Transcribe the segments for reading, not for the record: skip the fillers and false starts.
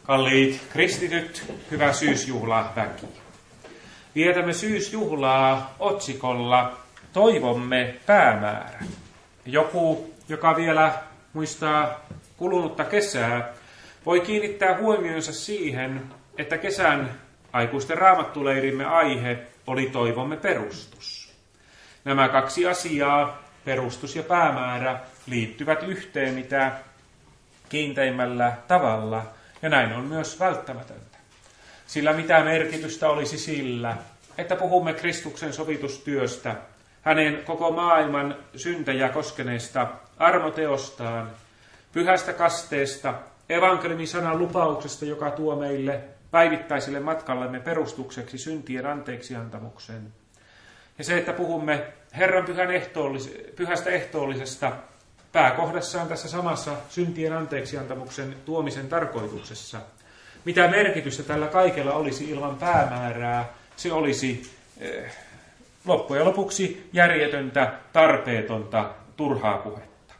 Kalliit kristityt, hyvä syysjuhlaväki. Vietämme syysjuhlaa otsikolla Toivomme päämäärä. Joku, joka vielä muistaa kulunutta kesää, voi kiinnittää huomionsa siihen, että kesän aikuisten raamattuleirimme aihe oli Toivomme perustus. Nämä kaksi asiaa, perustus ja päämäärä, liittyvät yhteen mitä kiinteimmällä tavalla, ja näin on myös välttämätöntä. Sillä mitä merkitystä olisi sillä, että puhumme Kristuksen sovitustyöstä, hänen koko maailman syntejä koskeneesta armoteostaan, pyhästä kasteesta, evankeliumin sanan lupauksesta, joka tuo meille päivittäiselle matkallemme perustukseksi syntien anteeksiantamuksen. Ja se, että puhumme Herran pyhästä ehtoollisesta pääkohdassaan tässä samassa syntien anteeksiantamuksen tuomisen tarkoituksessa. Mitä merkitystä tällä kaikella olisi ilman päämäärää, se olisi loppujen lopuksi järjetöntä, tarpeetonta, turhaa puhetta.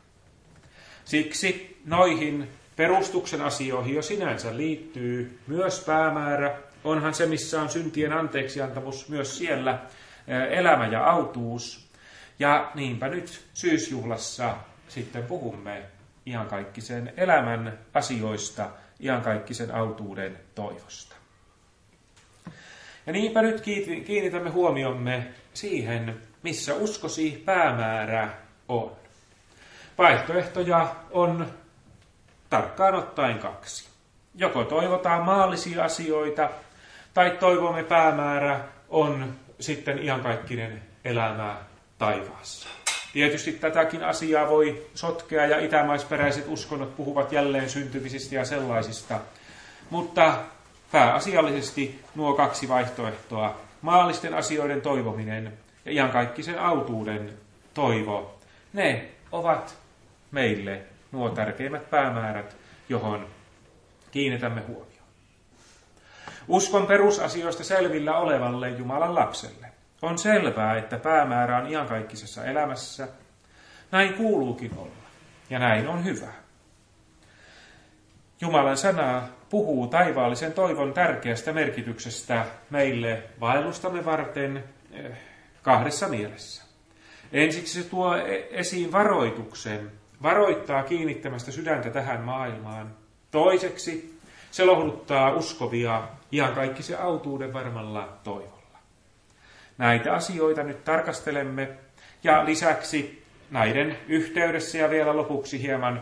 Siksi noihin perustuksen asioihin jo sinänsä liittyy myös päämäärä. Onhan se, missä on syntien anteeksiantamus, myös siellä elämä ja autuus. Ja niinpä nyt syysjuhlassa sitten puhumme iankaikkisen elämän asioista, iankaikkisen autuuden toivosta. Ja niinpä nyt kiinnitämme huomiomme siihen, missä uskosi päämäärä on. Vaihtoehtoja on tarkkaan ottaen kaksi. Joko toivotaan maallisia asioita, tai toivomme päämäärä on sitten iankaikkinen elämä taivaassa. Tietysti tätäkin asiaa voi sotkea ja itämaisperäiset uskonnot puhuvat jälleen syntymisistä ja sellaisista. Mutta pääasiallisesti nuo kaksi vaihtoehtoa, maallisten asioiden toivominen ja iankaikkisen autuuden toivo, ne ovat meille nuo tärkeimmät päämäärät, johon kiinnitämme huomioon. Uskon perusasioista selvillä olevalle Jumalan lapselle on selvää, että päämäärä on iankaikkisessa elämässä. Näin kuuluukin olla, ja näin on hyvä. Jumalan sana puhuu taivaallisen toivon tärkeästä merkityksestä meille vaellustamme varten kahdessa mielessä. Ensiksi se tuo esiin varoituksen, varoittaa kiinnittämästä sydäntä tähän maailmaan. Toiseksi se lohduttaa uskovia iankaikkisen autuuden varmalla toivolla. Näitä asioita nyt tarkastelemme, ja lisäksi näiden yhteydessä ja vielä lopuksi hieman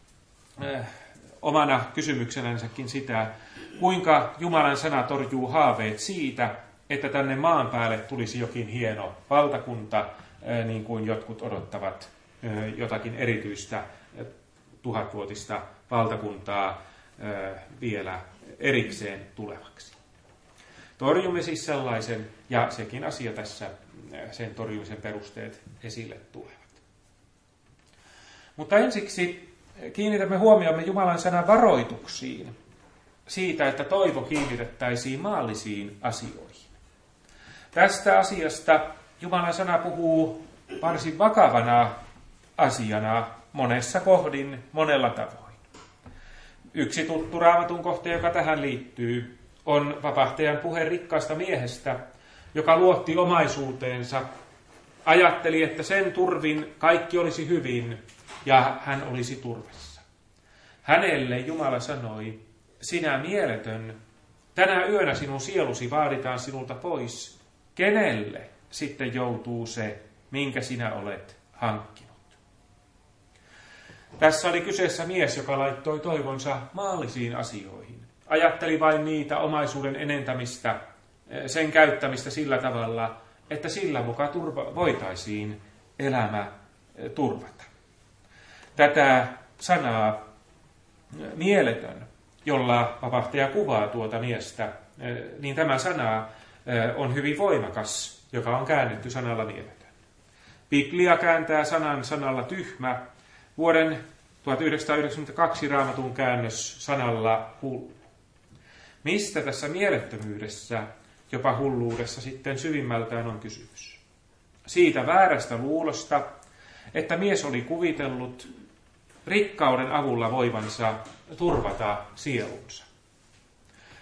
omana kysymyksenänsäkin sitä, kuinka Jumalan sana torjuu haaveet siitä, että tänne maan päälle tulisi jokin hieno valtakunta, niin kuin jotkut odottavat jotakin erityistä tuhatvuotista valtakuntaa vielä erikseen tulevaksi. Torjumme siis sellaisen, ja sekin asia tässä, sen torjumisen perusteet esille tulevat. Mutta ensiksi kiinnitämme huomiomme Jumalan sanan varoituksiin siitä, että toivo kiinnitettäisiin maallisiin asioihin. Tästä asiasta Jumalan sana puhuu varsin vakavana asiana monessa kohdin, monella tavoin. Yksi tuttu Raamatun kohta, joka tähän liittyy, on vapahtajan puhe rikkaasta miehestä, joka luotti omaisuuteensa, ajatteli, että sen turvin kaikki olisi hyvin ja hän olisi turvassa. Hänelle Jumala sanoi, sinä mieletön, tänä yönä sinun sielusi vaaditaan sinulta pois. Kenelle sitten joutuu se, minkä sinä olet hankkinut? Tässä oli kyseessä mies, joka laittoi toivonsa maallisiin asioihin. Ajatteli vain niitä omaisuuden enentämistä, sen käyttämistä sillä tavalla, että sillä mukaan voitaisiin elämä turvata. Tätä sanaa mieletön, jolla vapahtaja kuvaa tuota miestä, niin tämä sana on hyvin voimakas, joka on käännetty sanalla mieletön. Biblia kääntää sanan sanalla tyhmä, vuoden 1992 Raamatun käännös sanalla hullu. Mistä tässä mielettömyydessä, jopa hulluudessa sitten syvimmältään on kysymys? Siitä väärästä luulosta, että mies oli kuvitellut rikkauden avulla voivansa turvata sielunsa.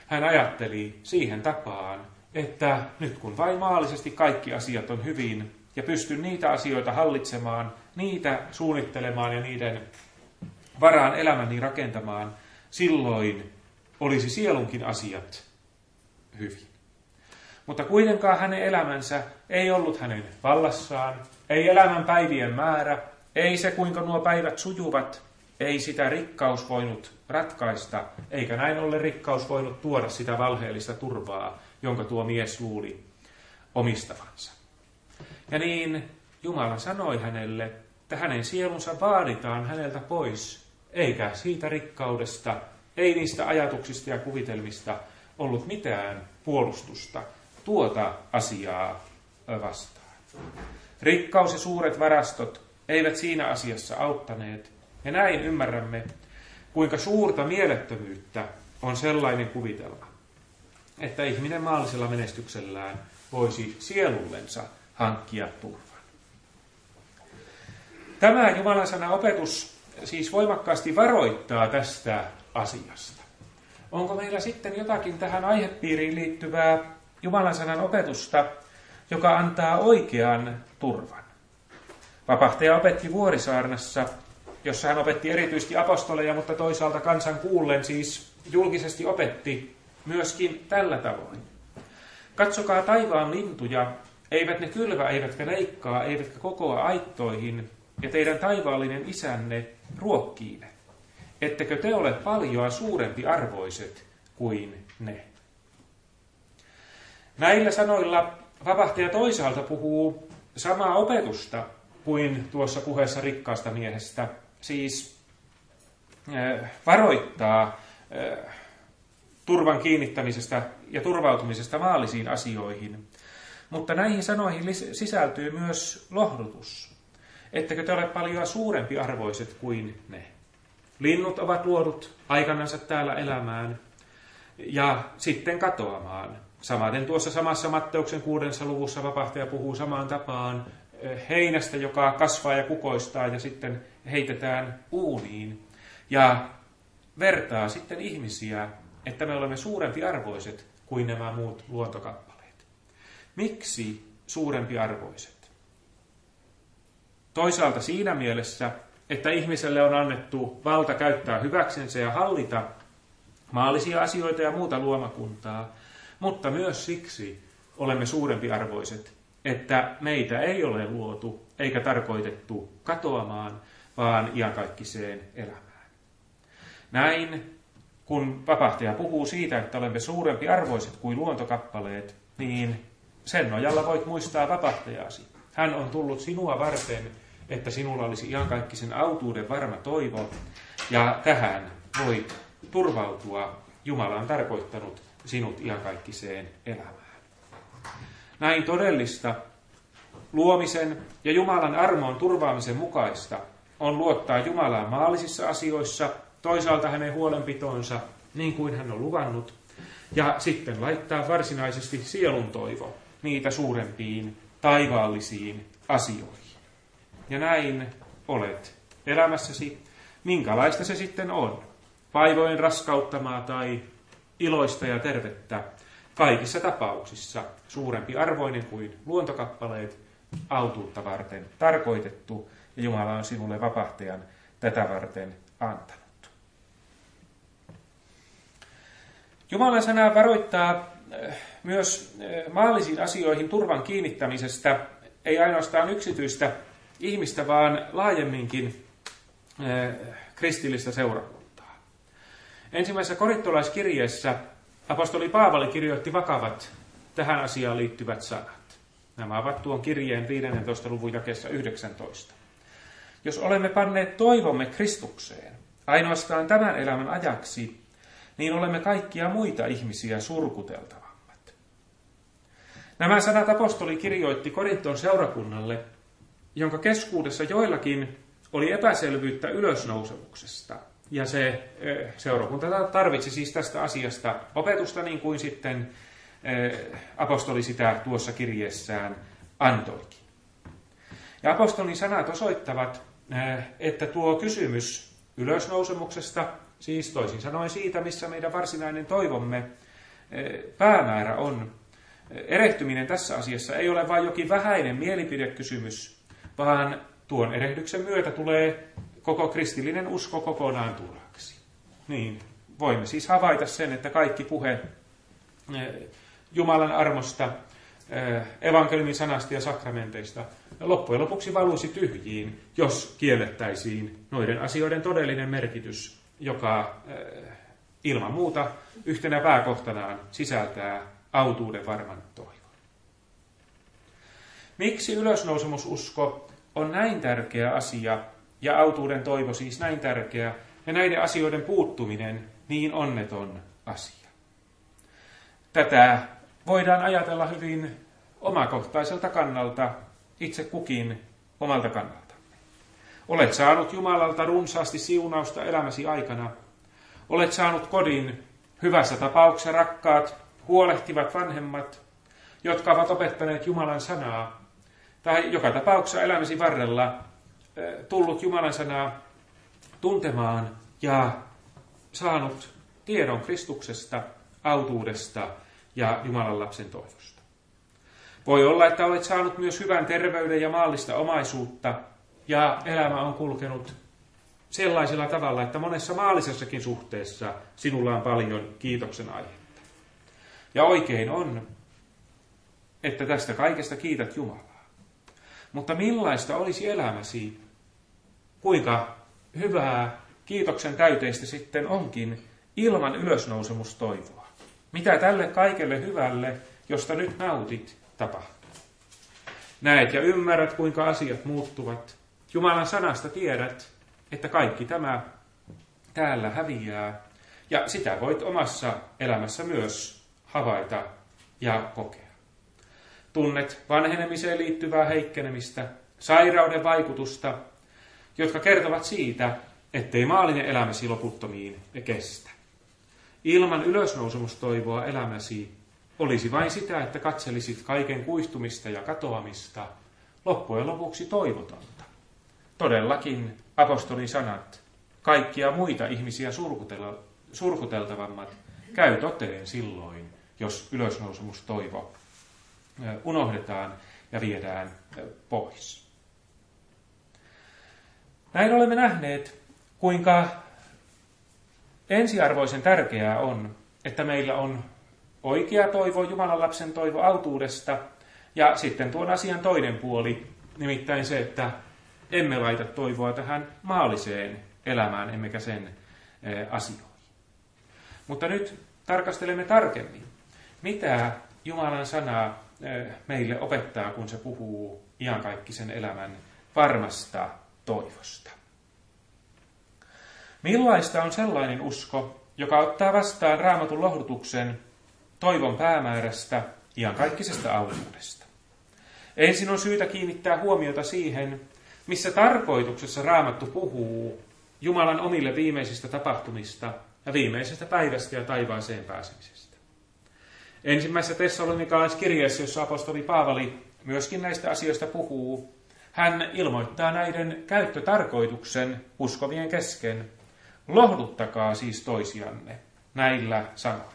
hän ajatteli siihen tapaan, että nyt kun vain maallisesti kaikki asiat on hyvin ja pystyn niitä asioita hallitsemaan, niitä suunnittelemaan ja niiden varaan elämäni rakentamaan, silloin olisi sielunkin asiat hyvin. Mutta kuitenkaan hänen elämänsä ei ollut hänen vallassaan, ei elämän päivien määrä, ei se kuinka nuo päivät sujuvat, ei sitä rikkaus voinut ratkaista, eikä näin ollen rikkaus voinut tuoda sitä valheellista turvaa, jonka tuo mies luuli omistavansa. Ja niin Jumala sanoi hänelle, että hänen sielunsa vaaditaan häneltä pois, eikä siitä rikkaudesta, ei niistä ajatuksista ja kuvitelmista ollut mitään puolustusta tuota asiaa vastaan. Rikkaus ja suuret varastot eivät siinä asiassa auttaneet, ja näin ymmärrämme, kuinka suurta mielettömyyttä on sellainen kuvitelma, että ihminen maallisella menestyksellään voisi sielullensa hankkia turvan. Tämä Jumalan sanan opetus siis voimakkaasti varoittaa tästä asiasta. Onko meillä sitten jotakin tähän aihepiiriin liittyvää Jumalan sanan opetusta, joka antaa oikean turvan? Vapahtaja opetti Vuorisaarnassa, jossa hän opetti erityisesti apostoleja, mutta toisaalta kansan kuullen siis julkisesti opetti myöskin tällä tavoin. Katsokaa taivaan lintuja, eivät ne kylvä, eivätkä leikkaa, eivätkä kokoa aittoihin, ja teidän taivaallinen isänne ruokkii ne. Ettekö te ole paljoa suurempi arvoiset kuin ne? Näillä sanoilla vapahtaja toisaalta puhuu samaa opetusta kuin tuossa puheessa rikkaasta miehestä, siis varoittaa turvan kiinnittämisestä ja turvautumisesta maallisiin asioihin. Mutta näihin sanoihin sisältyy myös lohdutus. Ettekö te ole paljon suurempi arvoiset kuin ne? Linnut ovat luodut aikanansa täällä elämään ja sitten katoamaan. Samaten tuossa samassa Matteuksen 6. luvussa vapahtaja puhuu samaan tapaan heinästä, joka kasvaa ja kukoistaa ja sitten heitetään uuniin. Ja vertaa sitten ihmisiä, että me olemme suurempi arvoiset kuin nämä muut luontokappaleet. Miksi suurempi arvoiset? Toisaalta siinä mielessä, että ihmiselle on annettu valta käyttää hyväksensä ja hallita maallisia asioita ja muuta luomakuntaa, mutta myös siksi olemme suurempi arvoiset, että meitä ei ole luotu eikä tarkoitettu katoamaan, vaan iankaikkiseen elämään. Näin, kun vapahtaja puhuu siitä, että olemme suurempi arvoiset kuin luontokappaleet, niin sen nojalla voit muistaa vapahtajasi. Hän on tullut sinua varten, että sinulla olisi iankaikkisen autuuden varma toivo, ja tähän voit turvautua. Jumala on tarkoittanut sinut iankaikkiseen elämään. Näin todellista luomisen ja Jumalan armoon turvaamisen mukaista on luottaa Jumalaan maallisissa asioissa, toisaalta hänen huolenpitoonsa, niin kuin hän on luvannut, ja sitten laittaa varsinaisesti sielun toivo niitä suurempiin taivaallisiin asioihin. Ja näin olet elämässäsi, minkälaista se sitten on, vaivojen raskauttamaa tai iloista ja tervettä, kaikissa tapauksissa suurempi arvoinen kuin luontokappaleet, autuutta varten tarkoitettu, ja Jumala on sinulle vapahtajan tätä varten antanut. Jumalan sana varoittaa myös maallisiin asioihin turvan kiinnittämisestä, ei ainoastaan yksityistä ihmistä, vaan laajemminkin kristillistä seurakuntaa. Ensimmäisessä korintolaiskirjeessä apostoli Paavali kirjoitti vakavat tähän asiaan liittyvät sanat. Nämä ovat tuon kirjeen 15. luvun jakeessa 19. Jos olemme panneet toivomme Kristukseen ainoastaan tämän elämän ajaksi, niin olemme kaikkia muita ihmisiä surkuteltavammat. Nämä sanat apostoli kirjoitti Korinton seurakunnalle, jonka keskuudessa joillakin oli epäselvyyttä ylösnousemuksesta. Ja se seurakunta tarvitsi siis tästä asiasta opetusta, niin kuin sitten apostoli sitä tuossa kirjeessään antoikin. Ja apostolin sanat osoittavat, että tuo kysymys ylösnousemuksesta, siis toisin sanoen siitä, missä meidän varsinainen toivomme päämäärä on. Erehtyminen tässä asiassa ei ole vain jokin vähäinen mielipidekysymys, vaan tuon erehdyksen myötä tulee koko kristillinen usko kokonaan turhaksi. Niin, voimme siis havaita sen, että kaikki puhe Jumalan armosta, evankeliumin sanasta ja sakramenteista loppujen lopuksi valuisi tyhjiin, jos kiellettäisiin noiden asioiden todellinen merkitys, joka ilman muuta yhtenä pääkohtanaan sisältää autuuden varman toivon. Miksi ylösnousemususko on näin tärkeä asia ja autuuden toivo siis näin tärkeä ja näiden asioiden puuttuminen niin onneton asia? Tätä voidaan ajatella hyvin omakohtaiselta kannalta, itse kukin omalta kannaltamme. Olet saanut Jumalalta runsaasti siunausta elämäsi aikana. Olet saanut kodin, hyvässä tapauksessa rakkaat, huolehtivat vanhemmat, jotka ovat opettaneet Jumalan sanaa. Tai joka tapauksessa elämäsi varrella tullut Jumalan sanaa tuntemaan ja saanut tiedon Kristuksesta, autuudesta ja Jumalan lapsen toivosta. Voi olla, että olet saanut myös hyvän terveyden ja maallista omaisuutta, ja elämä on kulkenut sellaisella tavalla, että monessa maallisessakin suhteessa sinulla on paljon kiitoksen aihetta. Ja oikein on, että tästä kaikesta kiität Jumalaa. Mutta millaista olisi elämäsi? Kuinka hyvää kiitoksen täyteistä sitten onkin ilman ylösnousemustoivoa? Mitä tälle kaikelle hyvälle, josta nyt nautit, tapahtuu? Näet ja ymmärrät, kuinka asiat muuttuvat. Jumalan sanasta tiedät, että kaikki tämä täällä häviää, ja sitä voit omassa elämässä myös havaita ja kokea. Tunnet vanhenemiseen liittyvää heikkenemistä, sairauden vaikutusta, jotka kertovat siitä, ettei maallinen elämäsi loputtomiin kestä. Ilman ylösnousemustoivoa elämäsi olisi vain sitä, että katselisit kaiken kuihtumista ja katoamista, loppujen lopuksi toivotonta. Todellakin apostolin sanat, kaikkia muita ihmisiä surkuteltavammat, käy toteen silloin, jos ylösnousemustoivo unohdetaan ja viedään pois. Näin olemme nähneet, kuinka ensiarvoisen tärkeää on, että meillä on oikea toivo, Jumalan lapsen toivo autuudesta, ja sitten tuon asian toinen puoli, nimittäin se, että emme laita toivoa tähän maalliseen elämään, emmekä sen asioihin. Mutta nyt tarkastelemme tarkemmin, mitä Jumalan sana meille opettaa, kun se puhuu iankaikkisen elämän varmasta toivosta. Millaista on sellainen usko, joka ottaa vastaan Raamatun lohdutuksen toivon päämäärästä, iankaikkisesta autuudesta? Ensin on syytä kiinnittää huomiota siihen, missä tarkoituksessa Raamattu puhuu Jumalan omille viimeisistä tapahtumista ja viimeisestä päivästä ja taivaaseen pääsemisestä. Ensimmäisessä tessalonikalaiskirjeessä, jossa apostoli Paavali myöskin näistä asioista puhuu, hän ilmoittaa näiden käyttötarkoituksen uskovien kesken. Lohduttakaa siis toisianne näillä sanoilla.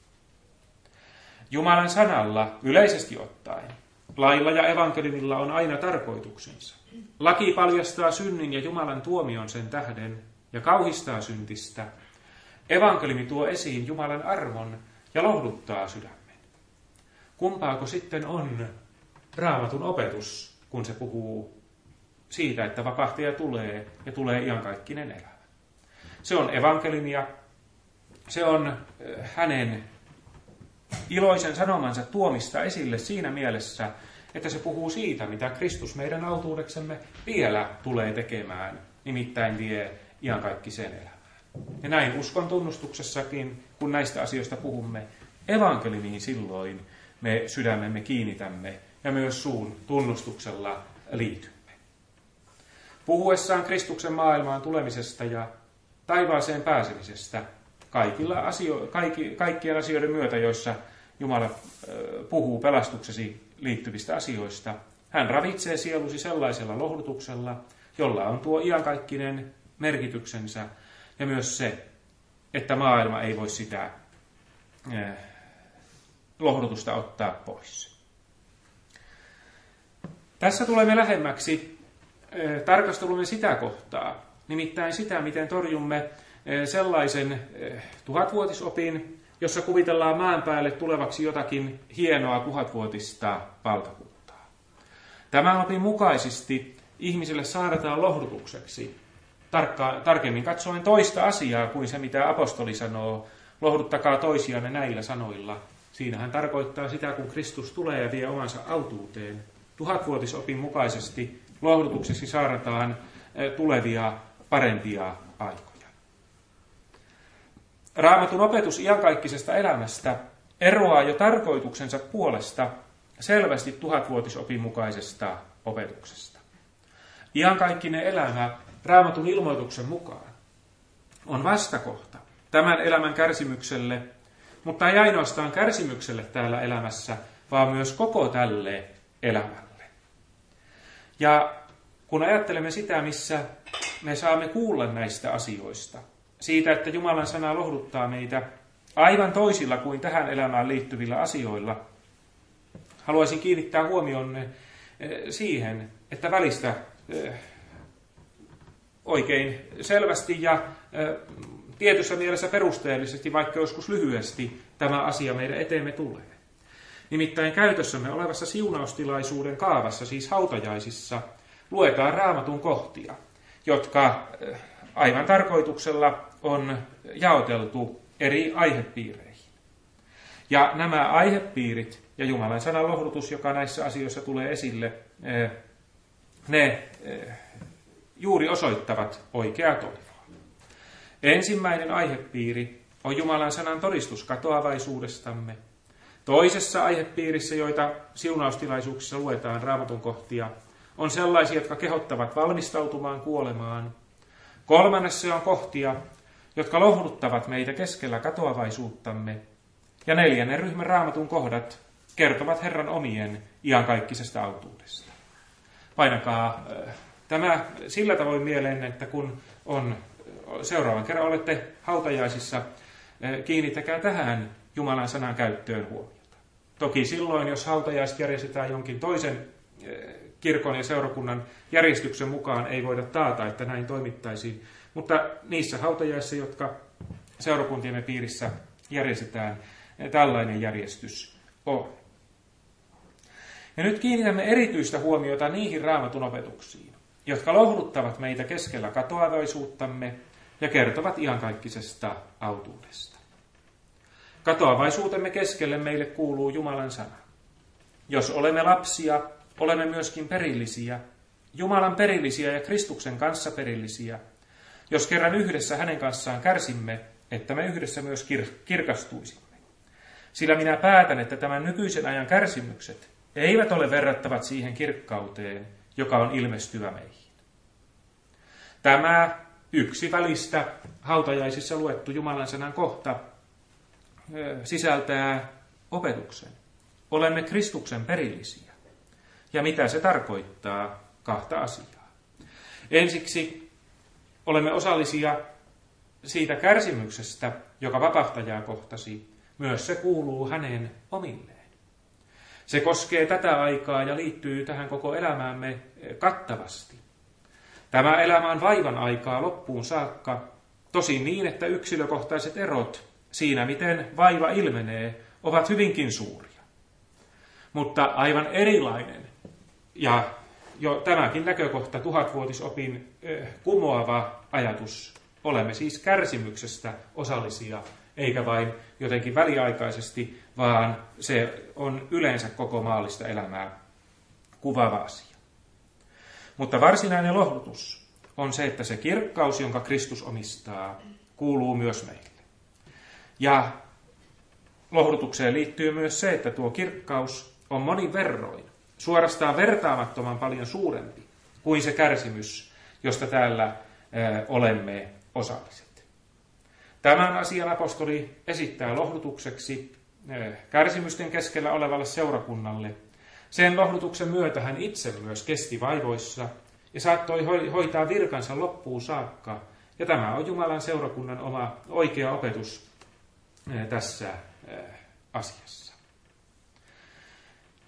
Jumalan sanalla yleisesti ottaen, lailla ja evankeliumilla on aina tarkoituksensa. Laki paljastaa synnin ja Jumalan tuomion sen tähden ja kauhistaa syntistä. Evankeliumi tuo esiin Jumalan armon ja lohduttaa sydämen. Kumpaako sitten on Raamatun opetus, kun se puhuu siitä, että vapahtaja tulee ja tulee iankaikkinen elämä? Se on evankeliumia, se on hänen iloisen sanomansa tuomista esille siinä mielessä, että se puhuu siitä, mitä Kristus meidän autuudeksemme vielä tulee tekemään, nimittäin vie iankaikkiseen elämään. Ja näin uskon tunnustuksessakin, kun näistä asioista puhumme, evankeliumiin silloin me sydämemme kiinnitämme ja myös suun tunnustuksella liitymme. Puhuessaan Kristuksen maailmaan tulemisesta ja taivaaseen pääsemisestä kaikkien asioiden myötä, joissa Jumala puhuu pelastuksesi liittyvistä asioista, hän ravitsee sielusi sellaisella lohdutuksella, jolla on tuo iankaikkinen merkityksensä ja myös se, että maailma ei voi sitä lohdutusta ottaa pois. Tässä tulemme lähemmäksi tarkastelumme sitä kohtaa, nimittäin sitä, miten torjumme sellaisen tuhatvuotisopin, jossa kuvitellaan maan päälle tulevaksi jotakin hienoa tuhatvuotista valtakuntaa. Tämän opin mukaisesti ihmisille saadaan lohdutukseksi tarkemmin katsoen toista asiaa kuin se, mitä apostoli sanoo, lohduttakaa toisianne näillä sanoilla. Siinä hän tarkoittaa sitä, kun Kristus tulee ja vie omansa autuuteen. Tuhatvuotisopin mukaisesti lohdutukseksi saadaan tulevia parempia aikoja. Raamatun opetus iankaikkisesta elämästä eroaa jo tarkoituksensa puolesta selvästi tuhatvuotisopin mukaisesta opetuksesta. Iankaikkinen elämä Raamatun ilmoituksen mukaan on vastakohta tämän elämän kärsimykselle, mutta ei ainoastaan kärsimykselle täällä elämässä, vaan myös koko tälle elämälle. Ja kun ajattelemme sitä, missä me saamme kuulla näistä asioista, siitä, että Jumalan sana lohduttaa meitä aivan toisilla kuin tähän elämään liittyvillä asioilla, haluaisin kiinnittää huomionne siihen, että välistä oikein selvästi ja tietyssä mielessä perusteellisesti, vaikka joskus lyhyesti, tämä asia meidän eteemme tulee. Nimittäin käytössämme olevassa siunaustilaisuuden kaavassa, siis hautajaisissa, luetaan Raamatun kohtia, jotka aivan tarkoituksella on jaoteltu eri aihepiireihin. Ja nämä aihepiirit ja Jumalan sanan lohdutus, joka näissä asioissa tulee esille, ne juuri osoittavat oikeaa toivoa. Ensimmäinen aihepiiri on Jumalan sanan todistus katoavaisuudestamme. Toisessa aihepiirissä, joita siunaustilaisuuksissa luetaan Raamatun kohtia, on sellaisia, jotka kehottavat valmistautumaan kuolemaan. Kolmannessa on kohtia, jotka lohduttavat meitä keskellä katoavaisuuttamme. Ja neljännen ryhmän Raamatun kohdat kertovat Herran omien iankaikkisesta autuudesta. Painakaa tämä sillä tavoin mieleen, että kun on seuraavan kerran olette hautajaisissa, kiinnittäkää tähän Jumalan sanan käyttöön huomiota. Toki silloin, jos hautajaiset järjestetään jonkin toisen kirkon ja seurakunnan järjestyksen mukaan, ei voida taata, että näin toimittaisiin. Mutta niissä hautajaisissa, jotka seurakuntiemme piirissä järjestetään, tällainen järjestys on. Ja nyt kiinnitämme erityistä huomiota niihin Raamatun opetuksiin, jotka lohduttavat meitä keskellä katoavaisuuttamme ja kertovat iankaikkisesta autuudesta. Katoavaisuutemme keskelle meille kuuluu Jumalan sana. Jos olemme lapsia, olemme myöskin perillisiä, Jumalan perillisiä ja Kristuksen kanssa perillisiä. Jos kerran yhdessä hänen kanssaan kärsimme, että me yhdessä myös kirkastuisimme. Sillä minä päätän, että tämän nykyisen ajan kärsimykset eivät ole verrattavat siihen kirkkauteen, joka on ilmestyvä meihin. Tämä yksi välistä hautajaisissa luettu Jumalan sanan kohta sisältää opetuksen. Olemme Kristuksen perillisiä. Ja mitä se tarkoittaa? Kahta asiaa. Ensiksi olemme osallisia siitä kärsimyksestä, joka vapahtajaa kohtasi. Myös se kuuluu hänen omilleen. Se koskee tätä aikaa ja liittyy tähän koko elämäämme kattavasti. Tämä elämä on vaivan aikaa loppuun saakka, tosin niin, että yksilökohtaiset erot siinä, miten vaiva ilmenee, ovat hyvinkin suuria. Mutta aivan erilainen ja jo tämäkin näkökohta tuhatvuotisopin kumoava ajatus. Olemme siis kärsimyksestä osallisia, eikä vain jotenkin väliaikaisesti, vaan se on yleensä koko maallista elämää kuvaava asia. Mutta varsinainen lohdutus on se, että se kirkkaus, jonka Kristus omistaa, kuuluu myös meille. Ja lohdutukseen liittyy myös se, että tuo kirkkaus on monin verroin, suorastaan vertaamattoman paljon suurempi kuin se kärsimys, josta täällä olemme osalliset. Tämän asian apostoli esittää lohdutukseksi kärsimysten keskellä olevalle seurakunnalle. Sen lohdutuksen myötä hän itse myös kesti vaivoissa ja saattoi hoitaa virkansa loppuun saakka. Ja tämä on Jumalan seurakunnan oma oikea opetus tässä asiassa.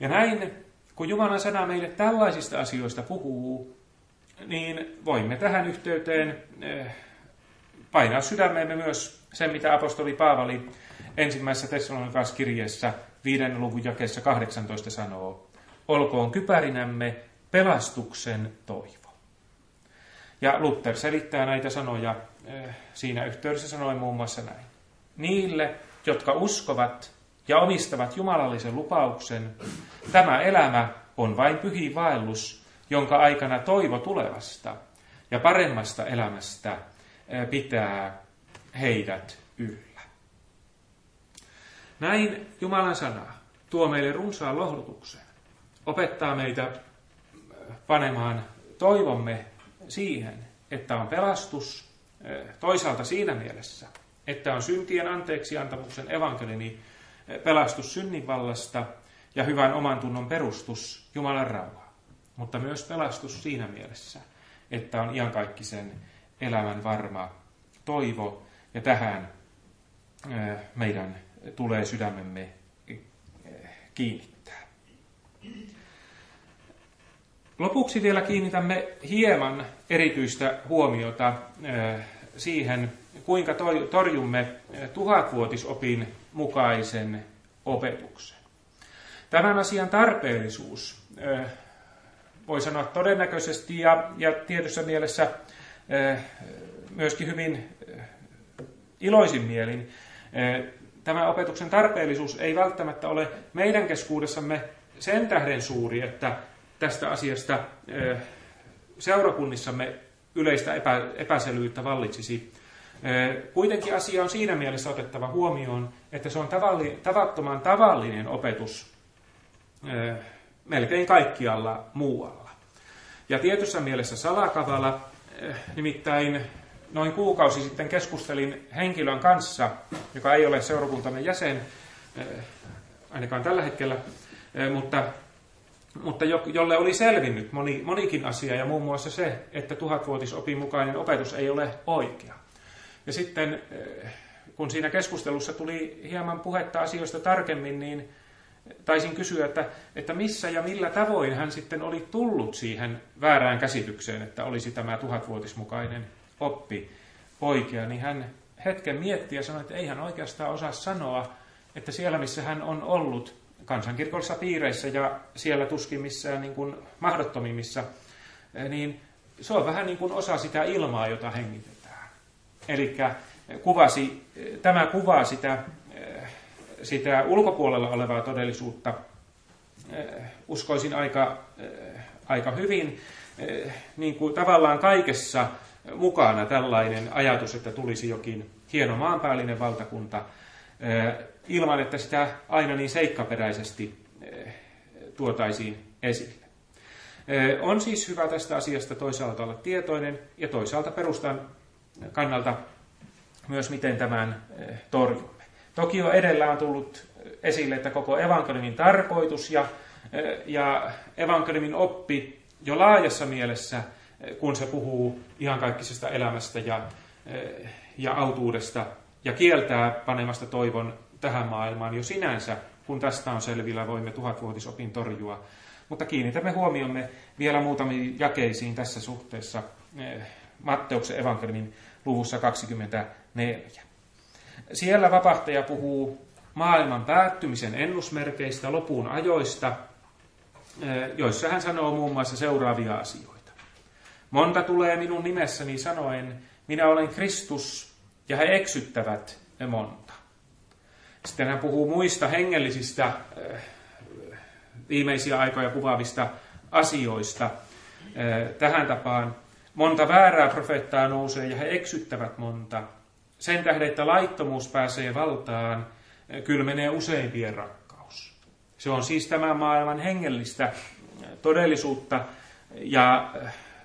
Ja näin, kun Jumalan sana meille tällaisista asioista puhuu, niin voimme tähän yhteyteen painaa sydämeemme myös sen, mitä apostoli Paavali ensimmäisessä Tessalonikalaiskirjeessä 5. luvun jakeessa 18 sanoo. Olkoon kypärinämme pelastuksen toivo. Ja Luther selittää näitä sanoja siinä yhteydessä sanoi muun muassa näin. Niille, jotka uskovat ja omistavat jumalallisen lupauksen, tämä elämä on vain pyhi vaellus, jonka aikana toivo tulevasta ja paremmasta elämästä pitää heidät yllä. Näin Jumalan sana tuo meille runsaan lohdutuksen, opettaa meitä panemaan toivomme siihen, että on pelastus, toisaalta siinä mielessä, että on syntien anteeksiantamuksen evankeliumi, pelastus synninvallasta ja hyvän omantunnon perustus Jumalan rauhaa, mutta myös pelastus siinä mielessä, että on iankaikkisen elämän varma toivo, ja tähän meidän tulee sydämemme kiinnittää. Lopuksi vielä kiinnitämme hieman erityistä huomiota siihen, kuinka torjumme 1000-vuotisopin mukaisen opetuksen. Tämän asian tarpeellisuus, voi sanoa todennäköisesti ja tietyssä mielessä myöskin hyvin iloisin mielin, tämä opetuksen tarpeellisuus ei välttämättä ole meidän keskuudessamme sen tähden suuri, että tästä asiasta seurakunnissamme yleistä epäselvyyttä vallitsisi. Kuitenkin asia on siinä mielessä otettava huomioon, että se on tavattoman tavallinen opetus melkein kaikkialla muualla. Ja tietyssä mielessä salakavala, nimittäin noin kuukausi sitten keskustelin henkilön kanssa, joka ei ole seurakuntamme jäsen, ainakaan tällä hetkellä, mutta jolle oli selvinnyt monikin asia, ja muun muassa se, että 1000-vuotisopin mukainen opetus ei ole oikea. Ja sitten, kun siinä keskustelussa tuli hieman puhetta asioista tarkemmin, niin taisin kysyä, että missä ja millä tavoin hän sitten oli tullut siihen väärään käsitykseen, että olisi tämä 1000-vuotismukainen oppi oikea, niin hän hetken mietti ja sanoi, että ei hän oikeastaan osaa sanoa, että siellä missä hän on ollut kansankirkollisissa piireissä ja siellä tuskin missään niin kuin mahdottomimmissa, niin se on vähän niin kuin osa sitä ilmaa, jota hengitetään. Eli tämä kuvaa sitä ulkopuolella olevaa todellisuutta, uskoisin aika hyvin, niin kuin tavallaan kaikessa mukana tällainen ajatus, että tulisi jokin hieno maanpäällinen valtakunta, ilman että sitä aina niin seikkaperäisesti tuotaisiin esille. On siis hyvä tästä asiasta toisaalta olla tietoinen ja toisaalta perustan kannalta myös miten tämän torjumme. Toki jo edellä on tullut esille, että koko evankeliumin tarkoitus ja evankeliumin oppi jo laajassa mielessä, kun se puhuu iankaikkisesta elämästä ja autuudesta ja kieltää panemasta toivon tähän maailmaan jo sinänsä, kun tästä on selvillä, voimme 1000-vuotisopin torjua. Mutta kiinnitämme huomiomme vielä muutamiin jakeisiin tässä suhteessa Matteuksen evankeliumin luvussa 24. Siellä vapahtaja puhuu maailman päättymisen ennusmerkeistä, lopun ajoista, joissa hän sanoo muun muassa seuraavia asioita. Monta tulee minun nimessäni sanoen, minä olen Kristus, ja he eksyttävät monta. Sitten hän puhuu muista hengellisistä viimeisiä aikoja kuvaavista asioista tähän tapaan. Monta väärää profeettaa nousee ja he eksyttävät monta. Sen tähden, että laittomuus pääsee valtaan, kylmenee useimpien rakkaus. Se on siis tämän maailman hengellistä todellisuutta ja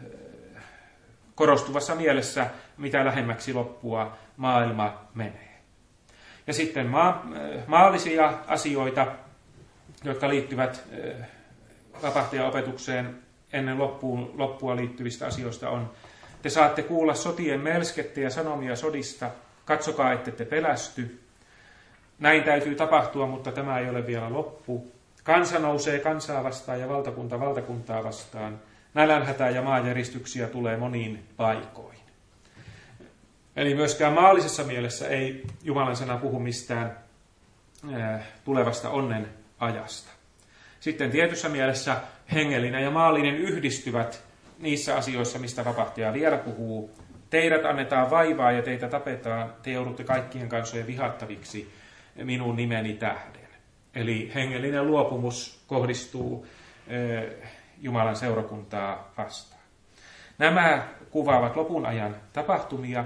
korostuvassa mielessä, mitä lähemmäksi loppua maailma menee. Ja sitten maallisia asioita, jotka liittyvät vapahtajaopetukseen ennen loppua liittyvistä asioista on: te saatte kuulla sotien melskettä ja sanomia sodista, katsokaa, ette te pelästy. Näin täytyy tapahtua, mutta tämä ei ole vielä loppu. Kansa nousee kansaa vastaan ja valtakunta valtakuntaa vastaan. Nälänhätää ja maanjäristyksiä tulee moniin paikoin. Eli myöskään maallisessa mielessä ei Jumalan sana puhu mistään tulevasta onnen ajasta. Sitten tietyssä mielessä hengellinen ja maallinen yhdistyvät niissä asioissa, mistä vapahtaja vielä puhuu. Teidät annetaan vaivaa ja teitä tapetaan, te joudutte kaikkien kansojen vihattaviksi minun nimeni tähden. Eli hengellinen luopumus kohdistuu Jumalan seurakuntaa vastaan. Nämä kuvaavat lopun ajan tapahtumia,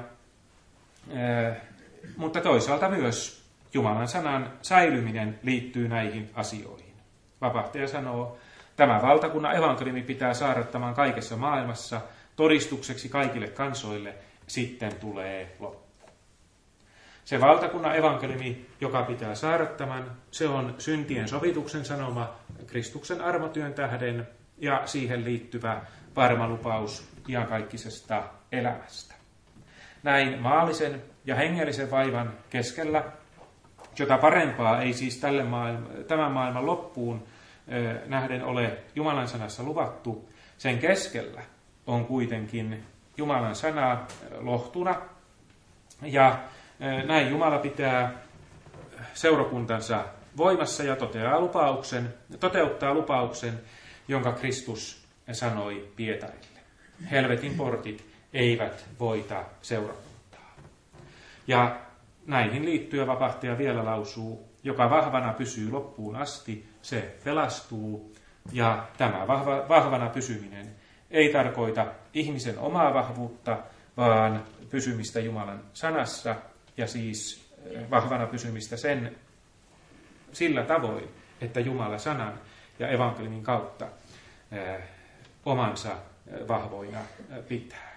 mutta toisaalta myös Jumalan sanan säilyminen liittyy näihin asioihin. Vapahtaja sanoo, tämä valtakunnan evankeliumi pitää saarnattamaan kaikessa maailmassa todistukseksi kaikille kansoille, sitten tulee loppu. Se valtakunnan evankeliumi, joka pitää saarnattamaan, se on syntien sovituksen sanoma Kristuksen armotyön tähden ja siihen liittyvä varma lupaus iankaikkisesta elämästä. Näin maallisen ja hengellisen vaivan keskellä, jota parempaa ei siis tämän maailman loppuun nähden ole Jumalan sanassa luvattu, sen keskellä on kuitenkin Jumalan sana lohtuna, ja näin Jumala pitää seurakuntansa voimassa ja toteuttaa lupauksen, jonka Kristus sanoi Pietarille. Helvetin portit eivät voita seurakuntaa. Ja näihin liittyen vapahtaja vielä lausuu, joka vahvana pysyy loppuun asti, se pelastuu, ja tämä vahvana pysyminen ei tarkoita ihmisen omaa vahvuutta, vaan pysymistä Jumalan sanassa, ja siis vahvana pysymistä sillä tavoin, että Jumala sanan ja evankeliumin kautta omansa vahvoina pitää.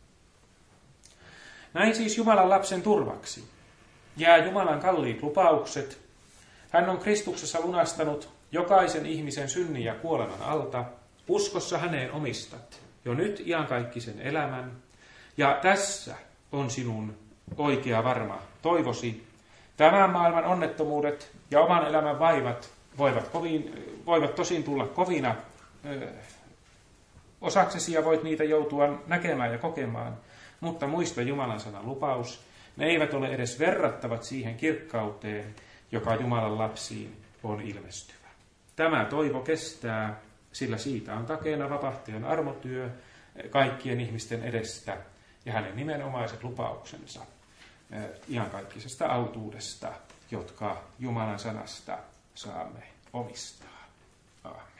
Näin siis Jumalan lapsen turvaksi jää Jumalan kalliit lupaukset. Hän on Kristuksessa lunastanut jokaisen ihmisen synnin ja kuoleman alta. Uskossa häneen omistat jo nyt iankaikkisen elämän. Ja tässä on sinun oikea varma toivosi. Tämän maailman onnettomuudet ja oman elämän vaivat voivat tosin tulla kovina osaksesi ja voit niitä joutua näkemään ja kokemaan. Mutta muista Jumalan sanan lupaus. Ne eivät ole edes verrattavat siihen kirkkauteen, joka Jumalan lapsiin on ilmestyvä. Tämä toivo kestää, sillä siitä on takeena vapahtajan armotyö kaikkien ihmisten edestä ja hänen nimenomaiset lupauksensa iankaikkisesta autuudesta, jotka Jumalan sanasta saamme omistaa. Aamen.